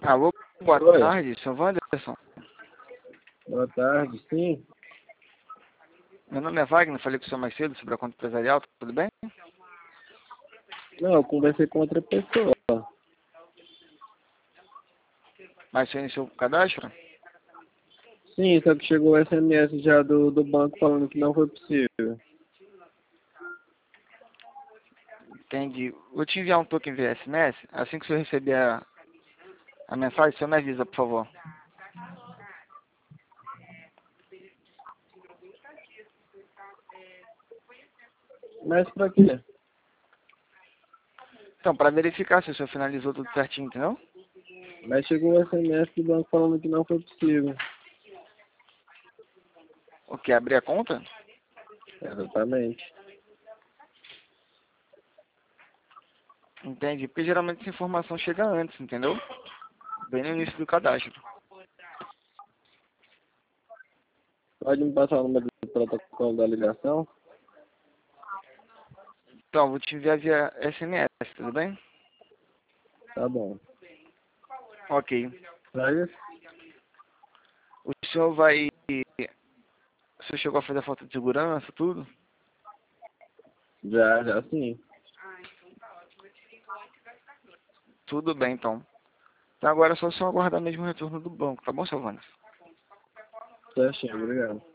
Alô, boa Oi, tarde, seu Wanderson. boa tarde, sim. Meu nome é Wagner, falei com o senhor mais cedo sobre a conta empresarial, tudo bem? Não, eu conversei com outra pessoa. Mas você iniciou o cadastro? Sim, só que chegou o SMS já do banco falando que não foi possível. Entendi. Vou te enviar um token via SMS. Assim que o senhor receber a mensagem, o senhor me avisa, por favor. Mas pra quê? Então, para verificar se o senhor finalizou tudo certinho, entendeu? Mas chegou o SMS do banco falando que não foi possível. O que? Abrir a conta? Exatamente. Entendi. Porque geralmente essa informação chega antes, entendeu? Bem no início do cadastro. Pode me passar o número do protocolo da ligação? Então, vou te enviar via SMS, tudo bem? Tá bom. Ok. Pra isso? O senhor vai... O senhor chegou a fazer a foto de segurança, tudo? Já sim. Tudo bem, então. Então agora é só o senhor aguardar mesmo o retorno do banco, tá bom, seu Wanderson? Certinho, obrigado.